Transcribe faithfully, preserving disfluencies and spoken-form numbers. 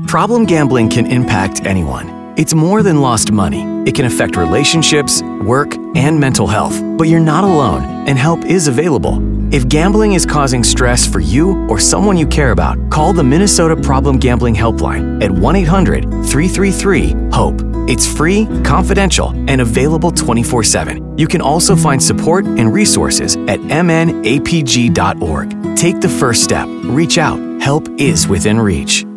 Problem gambling can impact anyone. It's more than lost money. It can affect relationships, work, and mental health. But you're not alone, and help is available. If gambling is causing stress for you or someone you care about, call the Minnesota Problem Gambling Helpline at one eight hundred, three three three, HOPE. It's free, confidential, and available twenty-four seven. You can also find support and resources at m n a p g dot org. Take the first step. Reach out. Help is within reach.